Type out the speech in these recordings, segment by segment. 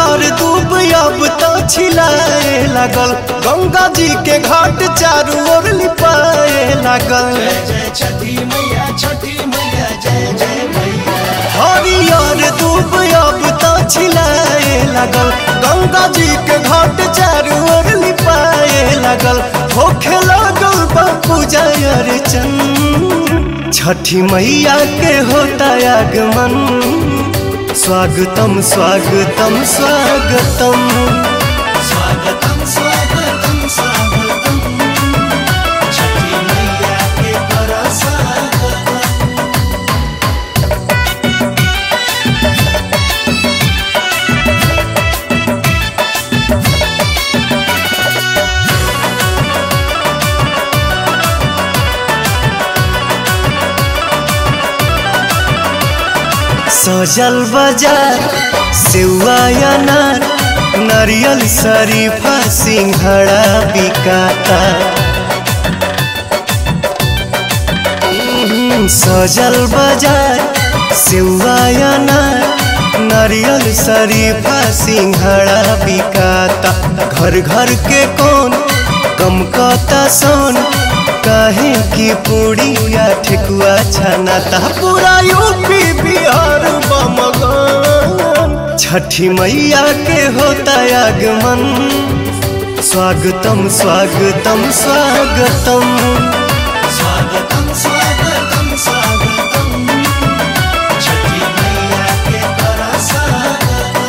हरियर दूब अब तो छिलाए लागल, गंगा जी के घाट चारू ओर लिपाए लागल। जय छठी मैया, छठी मैया, जय जय मैया। हरियर दूब अब तो छिलाए लागल, गंगा जी के घाट चारू ओर लिपाए लागल। होखे लागल बा पूजा अर्चन, छठी मैया के होता आगमन। स्वागतम स्वागतम स्वागतम, स्वागतम स्वागतम स्वागतम, छठी मैया के करा स्वागतम। सजल बाजार सेवा अनार, नारियल शरीफा सिंघड़ा बिकाता। सजल बाजार सेवा अनार, नारियल शरीफा सिंघड़ा बिकाता। घर घर के कौन कम कता सोन, काहे की पूड़िया ठेकुआ छनाता। पूरा यूपी बिहार बमगन, छठी मैया के होता आगमन। स्वागतम स्वागतम स्वागतम, स्वागतम स्वागतम स्वागतम, छठी मैया के करा स्वागतम।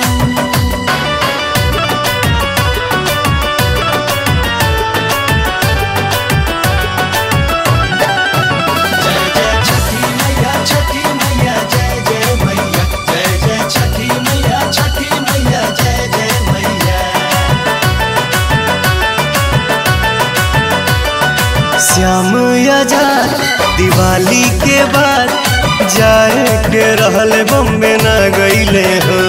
जय जय छठी मैया, छठी मैया, जय जय मैया। जय जय छठी मैया, छठी मैया, जय जय मैया। श्याम आजाद दिवाली के बाद जाए के रहल बम्बे न गईले हो।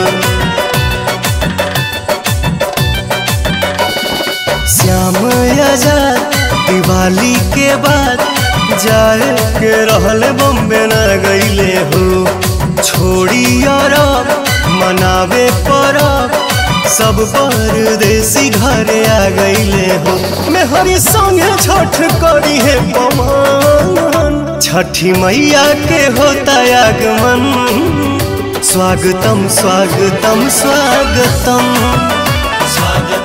श्याम आजाद दिवाली के बाद जाए के रहल बम्बे न गईले हो। छोड़ी अरब मनावे परब, सब परदेसी घरे आ गईले हो। मेहरी संगे छठ करी है पवन, छठी मैया के होता आगमन। स्वागतम स्वागतम स्वागतम, स्वागतम